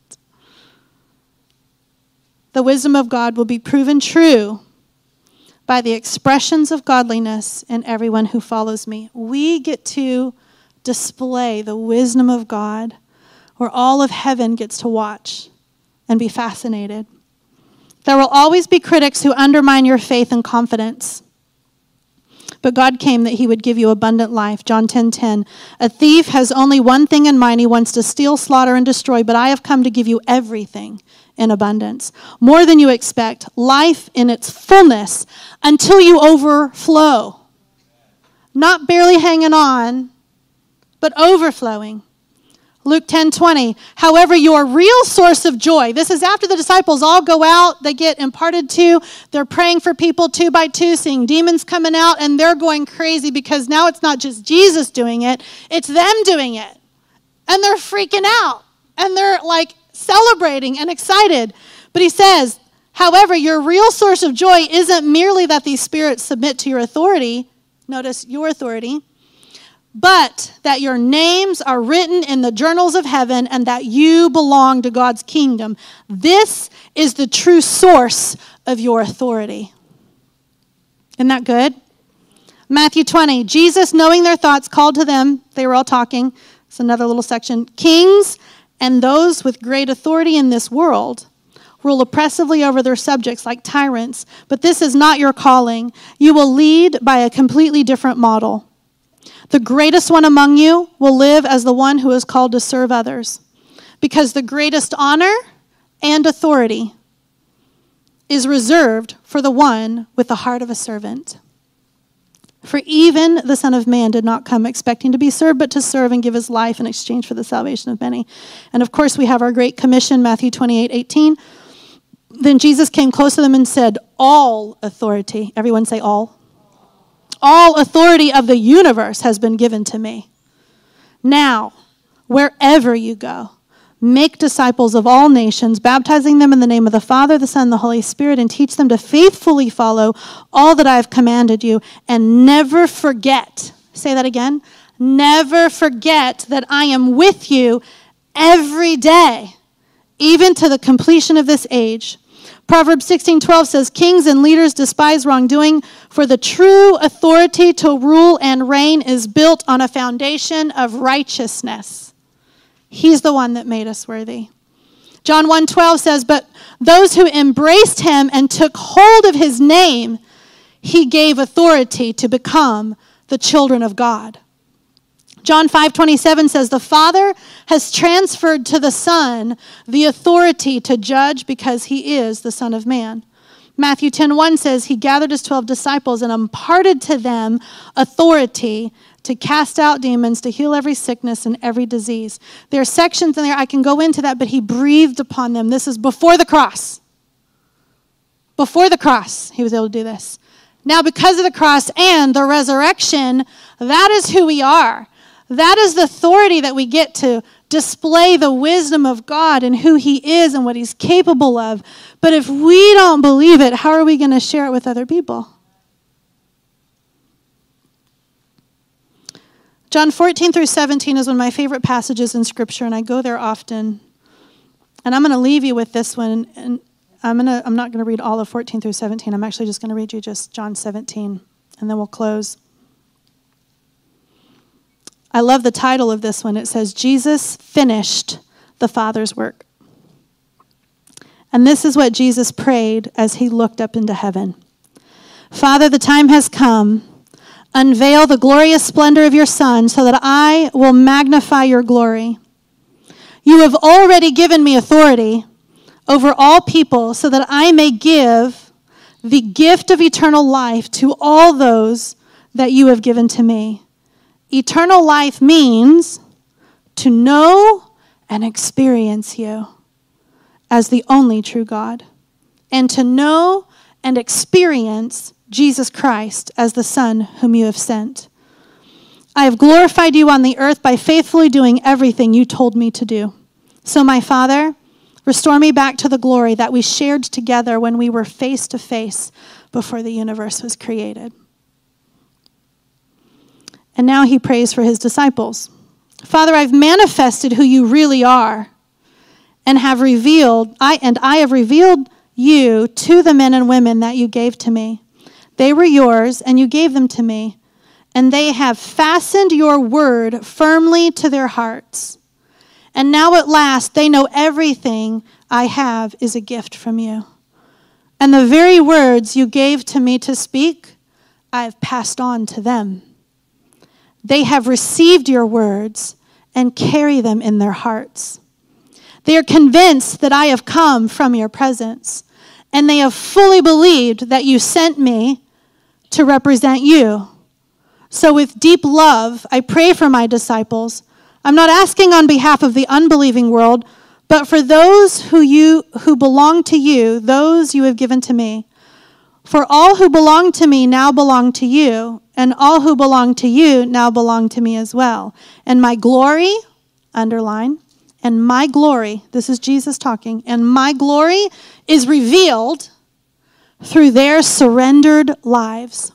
The wisdom of God will be proven true by the expressions of godliness in everyone who follows me. We get to display the wisdom of God where all of heaven gets to watch and be fascinated. There will always be critics who undermine your faith and confidence. But God came that he would give you abundant life. John ten ten. A thief has only one thing in mind. He wants to steal, slaughter, and destroy. But I have come to give you everything in abundance. More than you expect. Life in its fullness until you overflow. Not barely hanging on, but overflowing. Luke ten twenty. However, your real source of joy. This is after the disciples all go out. They get imparted to. They're praying for people two by two, seeing demons coming out, and they're going crazy because now it's not just Jesus doing it. It's them doing it. And they're freaking out. And they're like celebrating and excited. But he says, however, your real source of joy isn't merely that these spirits submit to your authority. Notice your authority. But that your names are written in the journals of heaven and that you belong to God's kingdom. This is the true source of your authority. Isn't that good? Matthew twenty, Jesus, knowing their thoughts, called to them. They were all talking. It's another little section. Kings and those with great authority in this world rule oppressively over their subjects like tyrants. But this is not your calling. You will lead by a completely different model. The greatest one among you will live as the one who is called to serve others. Because the greatest honor and authority is reserved for the one with the heart of a servant. For even the Son of Man did not come expecting to be served, but to serve and give his life in exchange for the salvation of many. And of course, we have our great commission, Matthew twenty-eight eighteen. Then Jesus came close to them and said, all authority, everyone say all. All authority of the universe has been given to me. Now, wherever you go, make disciples of all nations, baptizing them in the name of the Father, the Son, and the Holy Spirit, and teach them to faithfully follow all that I have commanded you, and never forget, say that again, never forget that I am with you every day, even to the completion of this age. Proverbs sixteen twelve says, kings and leaders despise wrongdoing, for the true authority to rule and reign is built on a foundation of righteousness. He's the one that made us worthy. John one twelve says, but those who embraced him and took hold of his name, he gave authority to become the children of God. John five twenty-seven says, the Father has transferred to the Son the authority to judge because he is the Son of Man. Matthew ten one says, he gathered his twelve disciples and imparted to them authority to cast out demons, to heal every sickness and every disease. There are sections in there, I can go into that, but he breathed upon them. This is before the cross. Before the cross, he was able to do this. Now, because of the cross and the resurrection, that is who we are. That is the authority that we get to display the wisdom of God and who he is and what he's capable of. But if we don't believe it, how are we going to share it with other people? John fourteen through seventeen is one of my favorite passages in Scripture, and I go there often. And I'm going to leave you with this one. And I'm going to I'm not going to read all of fourteen through seventeen. I'm actually just going to read you just John seventeen, and then we'll close. I love the title of this one. It says, Jesus finished the Father's work. And this is what Jesus prayed as he looked up into heaven. Father, the time has come. Unveil the glorious splendor of your Son so that I will magnify your glory. You have already given me authority over all people so that I may give the gift of eternal life to all those that you have given to me. Eternal life means to know and experience you as the only true God and to know and experience Jesus Christ as the Son whom you have sent. I have glorified you on the earth by faithfully doing everything you told me to do. So, my Father, restore me back to the glory that we shared together when we were face to face before the universe was created. And now he prays for his disciples. Father, I've manifested who you really are and have revealed, I and I have revealed you to the men and women that you gave to me. They were yours, and you gave them to me, and they have fastened your word firmly to their hearts. And now at last they know everything I have is a gift from you. And the very words you gave to me to speak, I have passed on to them. They have received your words and carry them in their hearts. They are convinced that I have come from your presence, and they have fully believed that you sent me to represent you. So with deep love, I pray for my disciples. I'm not asking on behalf of the unbelieving world, but for those who you who belong to you, those you have given to me. For all who belong to me now belong to you, and all who belong to you now belong to me as well. And my glory, underline, and my glory, this is Jesus talking, and my glory is revealed through their surrendered lives.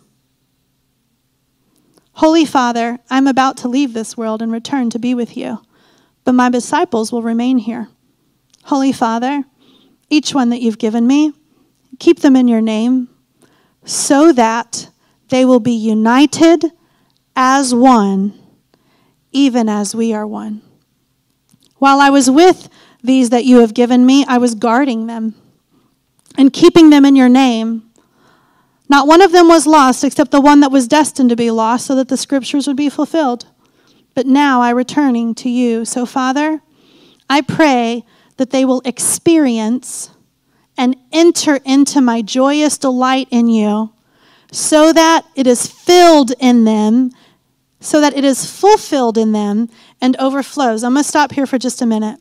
Holy Father, I'm about to leave this world and return to be with you, but my disciples will remain here. Holy Father, each one that you've given me, keep them in your name so that they will be united as one, even as we are one. While I was with these that you have given me, I was guarding them and keeping them in your name. Not one of them was lost except the one that was destined to be lost, so that the scriptures would be fulfilled. But now I returning to you. So, Father, I pray that they will experience and enter into my joyous delight in you, so that it is filled in them, so that it is fulfilled in them and overflows. I'm going to stop here for just a minute.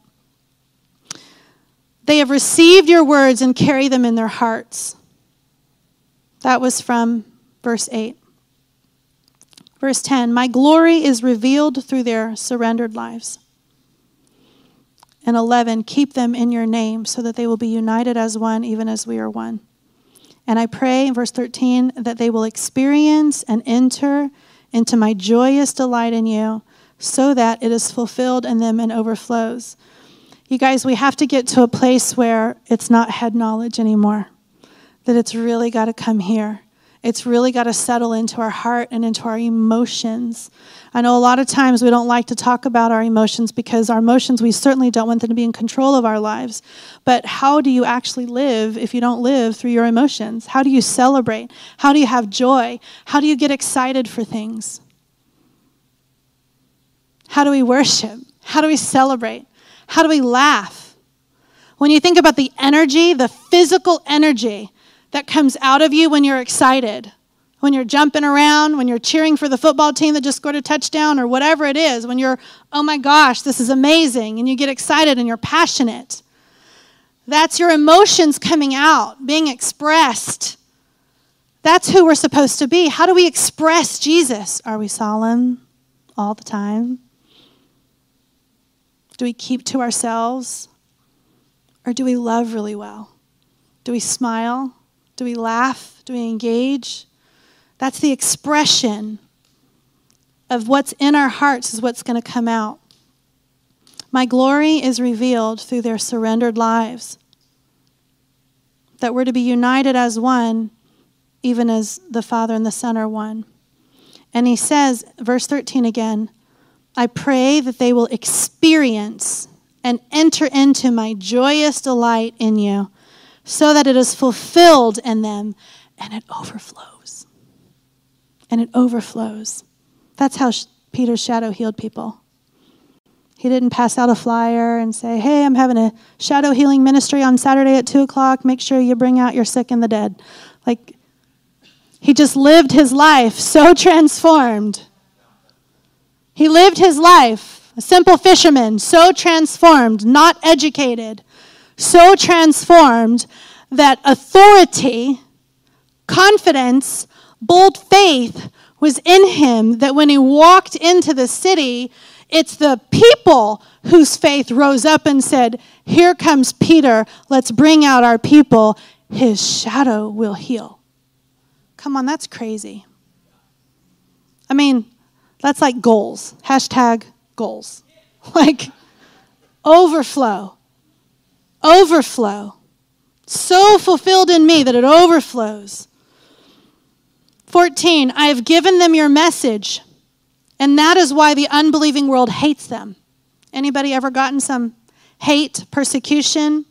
They have received your words and carry them in their hearts. That was from verse eight. Verse ten, my glory is revealed through their surrendered lives. And eleven, keep them in your name so that they will be united as one, even as we are one. And I pray, in verse thirteen, that they will experience and enter into my joyous delight in you, so that it is fulfilled in them and overflows. You guys, we have to get to a place where it's not head knowledge anymore. That it's really got to come here. It's really got to settle into our heart and into our emotions. I know a lot of times we don't like to talk about our emotions because our emotions, we certainly don't want them to be in control of our lives. But how do you actually live if you don't live through your emotions? How do you celebrate? How do you have joy? How do you get excited for things? How do we worship? How do we celebrate? How do we laugh? When you think about the energy, the physical energy that comes out of you when you're excited, when you're jumping around, when you're cheering for the football team that just scored a touchdown or whatever it is, when you're, oh my gosh, this is amazing, and you get excited and you're passionate. That's your emotions coming out, being expressed. That's who we're supposed to be. How do we express Jesus? Are we solemn all the time? Do we keep to ourselves? Or do we love really well? Do we smile? Do we laugh? Do we engage? That's the expression of what's in our hearts is what's going to come out. My glory is revealed through their surrendered lives. That we're to be united as one, even as the Father and the Son are one. And he says, verse thirteen again, I pray that they will experience and enter into my joyous delight in you, so that it is fulfilled in them, and it overflows. And it overflows. That's how Peter's shadow healed people. He didn't pass out a flyer and say, hey, I'm having a shadow healing ministry on Saturday at two o'clock. Make sure you bring out your sick and the dead. Like, he just lived his life so transformed. He lived his life, a simple fisherman, so transformed, not educated, so transformed that authority, confidence, bold faith was in him, that when he walked into the city, it's the people whose faith rose up and said, here comes Peter, let's bring out our people, his shadow will heal. Come on, that's crazy. I mean, that's like goals. Hashtag goals. Like, overflow. Overflow. So fulfilled in me that it overflows. fourteen, I have given them your message, and that is why the unbelieving world hates them. Anybody ever gotten some hate, persecution?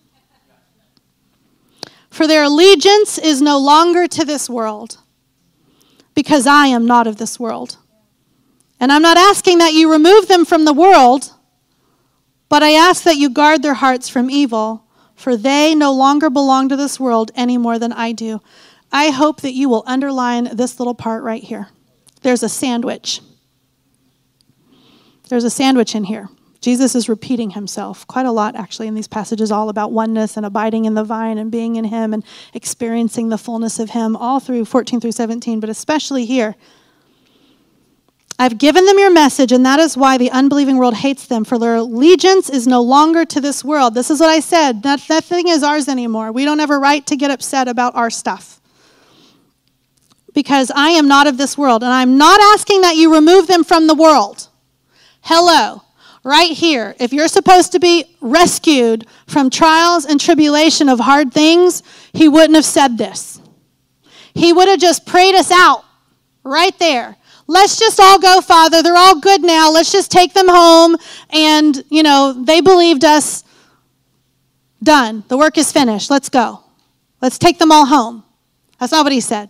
For their allegiance is no longer to this world, because I am not of this world. And I'm not asking that you remove them from the world, but I ask that you guard their hearts from evil, for they no longer belong to this world any more than I do. I hope that you will underline this little part right here. There's a sandwich. There's a sandwich in here. Jesus is repeating himself quite a lot, actually, in these passages, all about oneness and abiding in the vine and being in him and experiencing the fullness of him, all through fourteen through seventeen, but especially here. I've given them your message, and that is why the unbelieving world hates them, for their allegiance is no longer to this world. This is what I said. That, nothing is ours anymore. We don't have a right to get upset about our stuff, because I am not of this world, and I'm not asking that you remove them from the world. Hello. Right here, if you're supposed to be rescued from trials and tribulation of hard things, he wouldn't have said this. He would have just prayed us out right there. Let's just all go, Father. They're all good now. Let's just take them home. And, you know, they believed us. Done. The work is finished. Let's go. Let's take them all home. That's not what he said.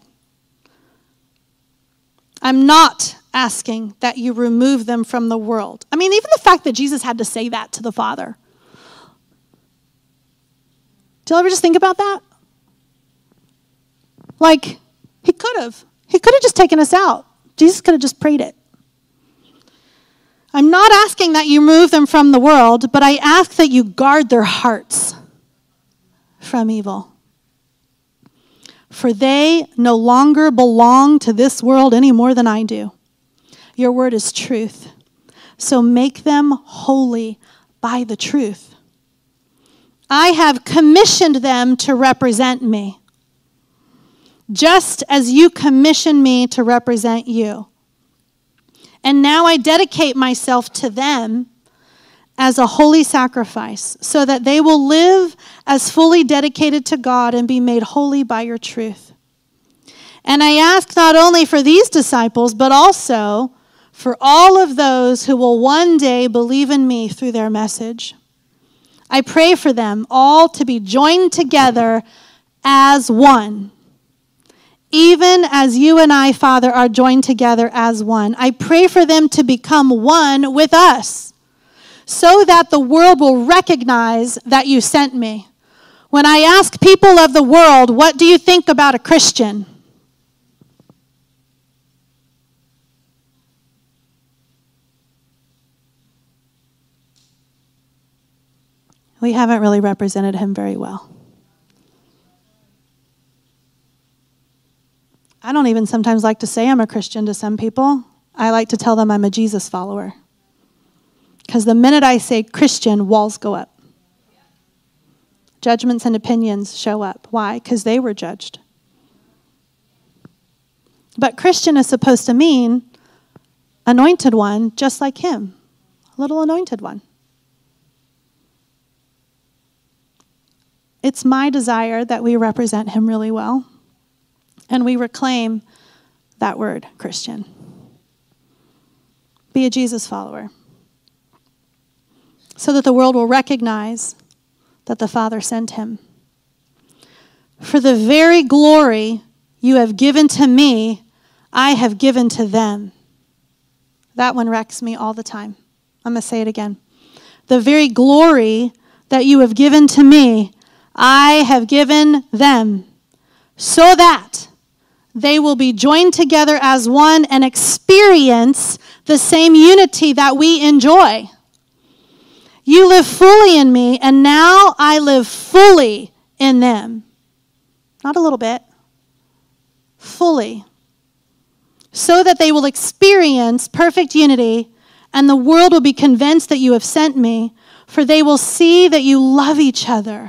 I'm not asking that you remove them from the world. I mean, even the fact that Jesus had to say that to the Father. Do you ever just think about that? Like, he could have. He could have just taken us out. Jesus could have just prayed it. I'm not asking that you remove them from the world, but I ask that you guard their hearts from evil. For they no longer belong to this world any more than I do. Your word is truth. So make them holy by the truth. I have commissioned them to represent me, just as you commissioned me to represent you. And now I dedicate myself to them as a holy sacrifice, so that they will live as fully dedicated to God and be made holy by your truth. And I ask not only for these disciples, but also for all of those who will one day believe in me through their message. I pray for them all to be joined together as one, even as you and I, Father, are joined together as one. I pray for them to become one with us, so that the world will recognize that you sent me. When I ask people of the world, what do you think about a Christian? We haven't really represented him very well. I don't even sometimes like to say I'm a Christian to some people. I like to tell them I'm a Jesus follower. Because the minute I say Christian, walls go up. Judgments and opinions show up. Why? Because they were judged. But Christian is supposed to mean anointed one, just like him. A little anointed one. It's my desire that we represent him really well. And we reclaim that word, Christian. Be a Jesus follower, so that the world will recognize that the Father sent him. For the very glory you have given to me, I have given to them. That one wrecks me all the time. I'm going to say it again. The very glory that you have given to me, I have given them, so that they will be joined together as one and experience the same unity that we enjoy. You live fully in me, and now I live fully in them. not a little bit, fully, so that they will experience perfect unity, and the world will be convinced that you have sent me, for they will see that you love each other.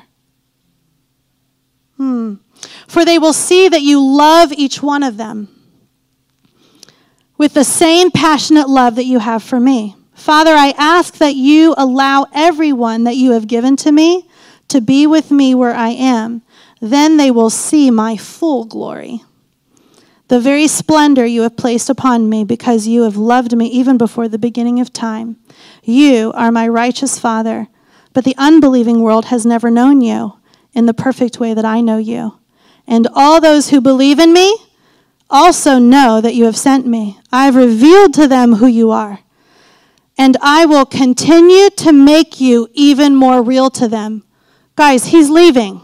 Hmm. For they will see that you love each one of them with the same passionate love that you have for me. Father, I ask that you allow everyone that you have given to me to be with me where I am. Then they will see my full glory, the very splendor you have placed upon me, because you have loved me even before the beginning of time. You are my righteous Father, but the unbelieving world has never known you in the perfect way that I know you. And all those who believe in me also know that you have sent me. I have revealed to them who you are, and I will continue to make you even more real to them. Guys, he's leaving.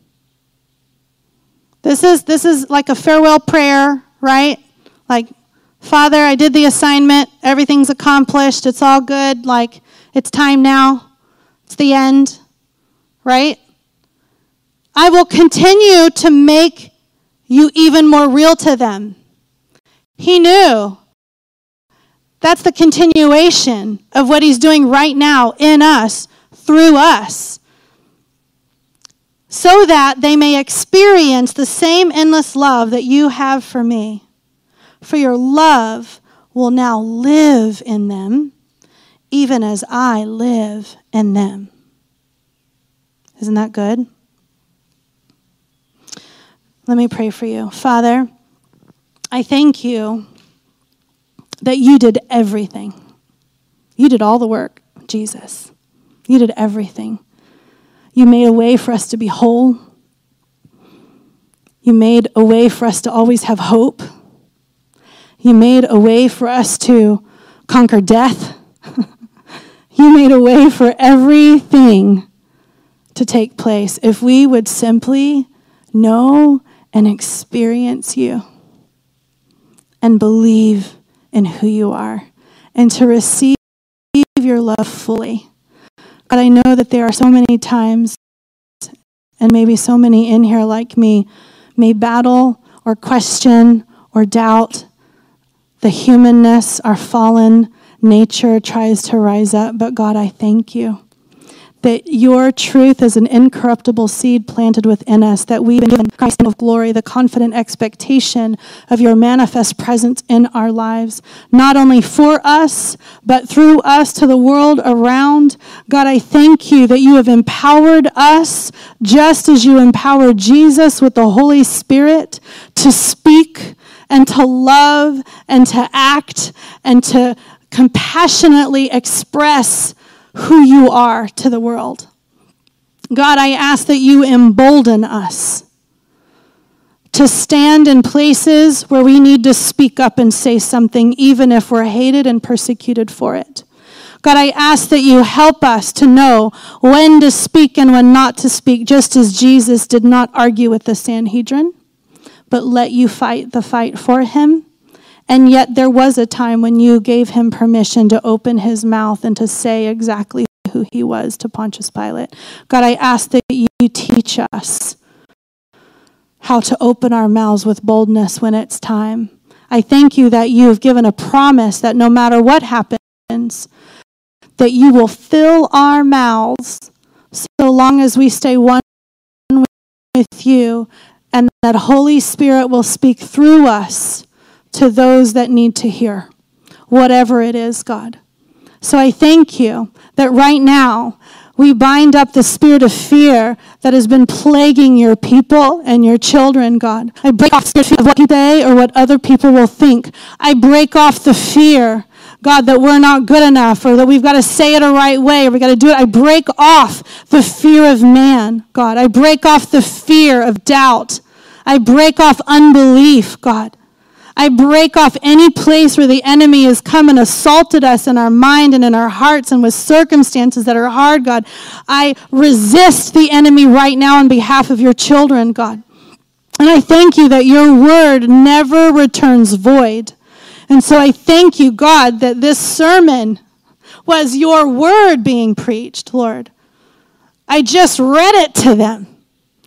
This is this is like a farewell prayer, right? Like, Father, I did the assignment. Everything's accomplished. It's all good. Like, it's time now. It's the end, right? I will continue to make you even more real to them. He knew. That's the continuation of what he's doing right now in us, through us, so that they may experience the same endless love that you have for me. For your love will now live in them, even as I live in them. Isn't that good? Let me pray for you. Father, I thank you that you did everything. You did all the work, Jesus. You did everything. You made a way for us to be whole. You made a way for us to always have hope. You made a way for us to conquer death. You made a way for everything to take place if we would simply know and experience you and believe in who you are and to receive your love fully. God, I know that there are so many times, and maybe so many in here like me, may battle or question or doubt the humanness, our fallen nature tries to rise up. But God, I thank you that your truth is an incorruptible seed planted within us, that we, in Christ of glory, the confident expectation of your manifest presence in our lives, not only for us, but through us to the world around. God, I thank you that you have empowered us, just as you empowered Jesus with the Holy Spirit, to speak and to love and to act and to compassionately express who you are to the world. God, I ask that you embolden us to stand in places where we need to speak up and say something, even if we're hated and persecuted for it. God, I ask that you help us to know when to speak and when not to speak, just as Jesus did not argue with the Sanhedrin, but let you fight the fight for him. And yet there was a time when you gave him permission to open his mouth and to say exactly who he was to Pontius Pilate. God, I ask that you teach us how to open our mouths with boldness when it's time. I thank you that you have given a promise that no matter what happens, that you will fill our mouths so long as we stay one with you, and that Holy Spirit will speak through us to those that need to hear, whatever it is, God. So I thank you that right now we bind up the spirit of fear that has been plaguing your people and your children, God. I break off the fear of what you say or what other people will think. I break off the fear, God, that we're not good enough or that we've got to say it a right way or we've got to do it. I break off the fear of man, God. I break off the fear of doubt. I break off unbelief, God. I break off any place where the enemy has come and assaulted us in our mind and in our hearts and with circumstances that are hard, God. I resist the enemy right now on behalf of your children, God. And I thank you that your word never returns void. And so I thank you, God, that this sermon was your word being preached, Lord. I just read it to them.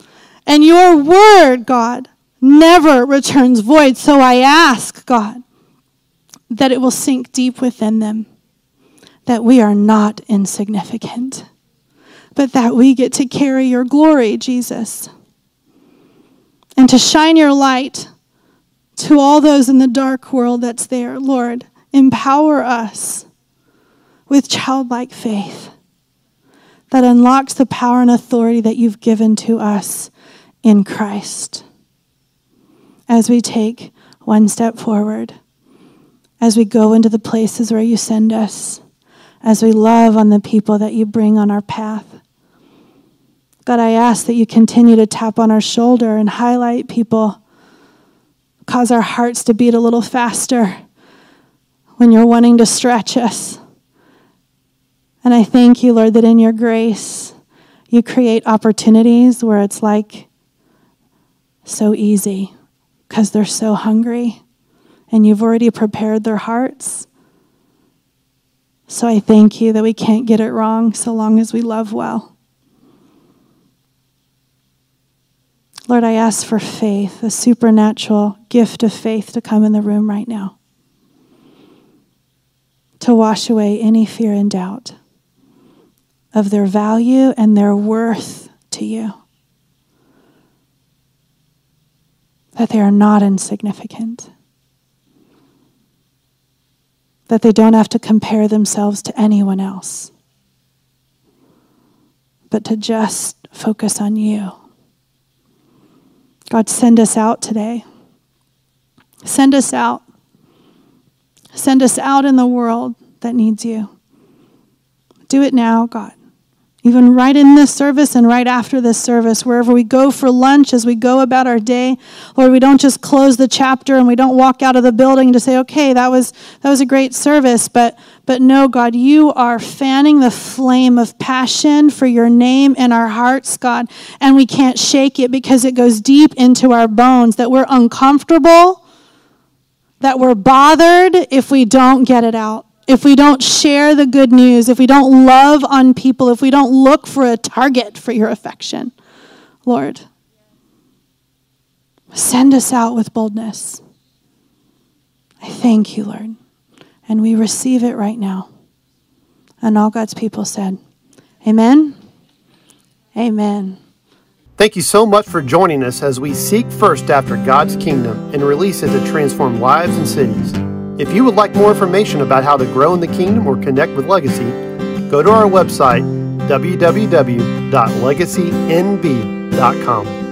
And your word, God, never returns void. So I ask, God, that it will sink deep within them, that we are not insignificant, but that we get to carry your glory, Jesus, and to shine your light to all those in the dark world that's there. Lord, empower us with childlike faith that unlocks the power and authority that you've given to us in Christ. As we take one step forward, as we go into the places where you send us, as we love on the people that you bring on our path. God, I ask that you continue to tap on our shoulder and highlight people, cause our hearts to beat a little faster when you're wanting to stretch us. And I thank you, Lord, that in your grace, you create opportunities where it's like so easy because they're so hungry and you've already prepared their hearts. So I thank you that we can't get it wrong so long as we love well. Lord, I ask for faith, a supernatural gift of faith to come in the room right now, to wash away any fear and doubt of their value and their worth to you, that they are not insignificant, that they don't have to compare themselves to anyone else, but to just focus on you. God, send us out today. Send us out. Send us out in the world that needs you. Do it now, God. Even right in this service and right after this service, wherever we go for lunch, as we go about our day, Lord, we don't just close the chapter and we don't walk out of the building to say, okay, that was that was a great service. But but no, God, you are fanning the flame of passion for your name in our hearts, God, and we can't shake it because it goes deep into our bones, that we're uncomfortable, that we're bothered if we don't get it out. If we don't share the good news, if we don't love on people, if we don't look for a target for your affection, Lord, send us out with boldness. I thank you, Lord, and we receive it right now. And all God's people said, amen, amen. Thank you so much for joining us as we seek first after God's kingdom and release it to transform lives and cities. If you would like more information about how to grow in the kingdom or connect with Legacy, go to our website, w w w dot legacy n b dot com.